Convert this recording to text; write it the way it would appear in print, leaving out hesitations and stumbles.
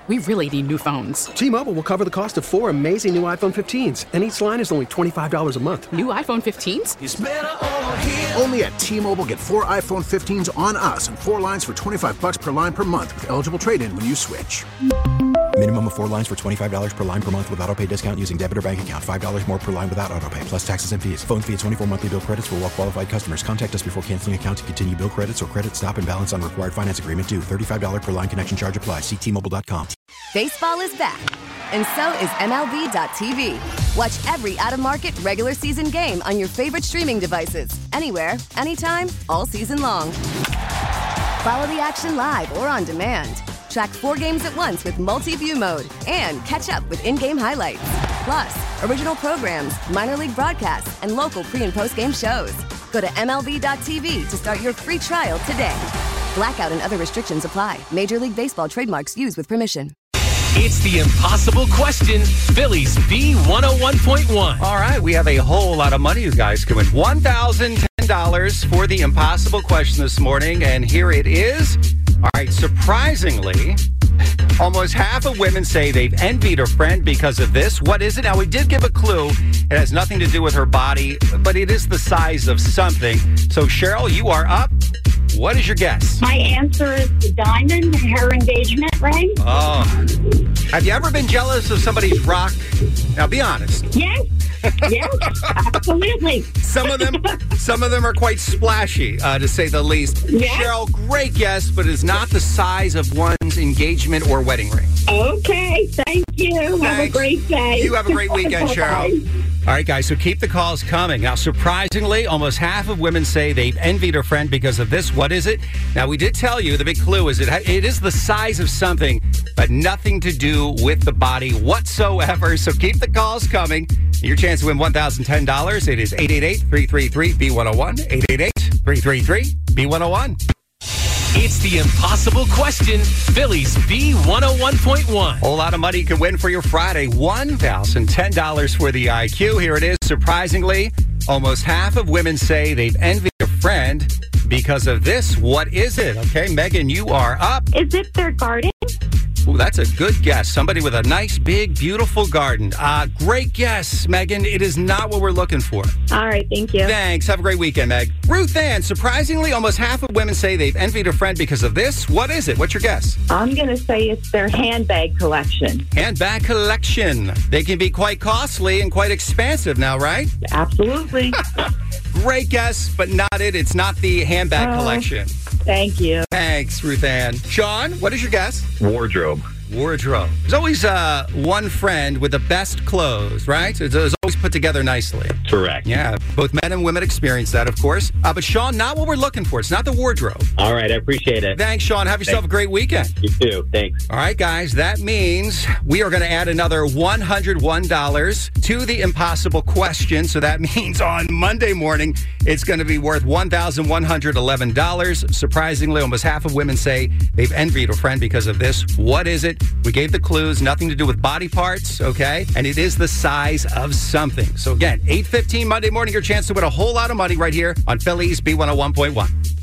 We really need new phones. T-Mobile will cover the cost of 4 amazing new iPhone 15s, and each line is only $25 a month. New iPhone 15s? It's better over here. Only at T-Mobile, get 4 iPhone 15s on us and 4 lines for $25 per line per month with eligible trade-in when you switch. Minimum of 4 lines for $25 per line per month with autopay discount using debit or bank account. $5 more per line without autopay, plus taxes and fees. Phone fee at 24 monthly bill credits for well-qualified customers. Contact us before canceling account to continue bill credits or credit stop and balance on required finance agreement due. $35 per line connection charge applies. See T-Mobile.com. Baseball is back, and so is MLB.tv. Watch every out-of-market regular season game on your favorite streaming devices. Anywhere, anytime, all season long. Follow the action live or on demand. Track 4 games at once with multi-view mode and catch up with in-game highlights. Plus, original programs, minor league broadcasts, and local pre- and post-game shows. Go to MLB.tv to start your free trial today. Blackout and other restrictions apply. Major League Baseball trademarks used with permission. It's the impossible question, Phillies B101.1. All right, we have a whole lot of money you guys can win. $1,010 for the impossible question this morning, and here it is. All right, surprisingly, almost half of women say they've envied a friend because of this. What is it? Now, we did give a clue. It has nothing to do with her body, but it is the size of something. So, Cheryl, you are up. What is your guess? My answer is the diamond, her engagement ring. Oh. Have you ever been jealous of somebody's rock? Now, be honest. Yes. Yes, absolutely. Some of them are quite splashy, to say the least. Yes. Cheryl, great guess, but is not the size of one's engagement or wedding ring. Okay, thank you. Thanks. Have a great day. You have a great weekend, Cheryl. All right, guys, so keep the calls coming. Now, surprisingly, almost half of women say they've envied a friend because of this. What is it? Now, we did tell you the big clue is it is the size of something, but nothing to do with the body whatsoever. So keep the calls coming. Your chance to win $1,010. It is 888-333-B101, 888-333-B101. It's the impossible question, Phillies B101.1. Whole lot of money you can win for your Friday. $1,010 for the IQ. Here it is. Surprisingly, almost half of women say they've envied a friend because of this. What is it? Okay, Megan, you are up. Is it their garden? Ooh, that's a good guess. Somebody with a nice, big, beautiful garden. Great guess, Megan. It is not what we're looking for. All right, thank you. Thanks. Have a great weekend, Meg. Ruth Ann, surprisingly, almost half of women say they've envied a friend because of this. What is it? What's your guess? I'm going to say it's their handbag collection. Handbag collection. They can be quite costly and quite expensive now, right? Absolutely. Great guess, but not it. It's not the handbag collection. Thank you. Thanks, Ruth Ann. Sean, what is your guess? Wardrobe. There's always one friend with the best clothes, right? It's always put together nicely. Correct. Yeah, both men and women experience that, of course. But Sean, not what we're looking for. It's not the wardrobe. All right, I appreciate it. Thanks, Sean. Have yourself a great weekend. You too. Thanks. All right, guys, that means we are going to add another $101 to the impossible question. So that means on Monday morning, it's going to be worth $1,111. Surprisingly, almost half of women say they've envied a friend because of this. What is it? We gave the clues, nothing to do with body parts, okay? And it is the size of something. So again, 8:15 Monday morning, your chance to win a whole lot of money right here on Phillies B101.1.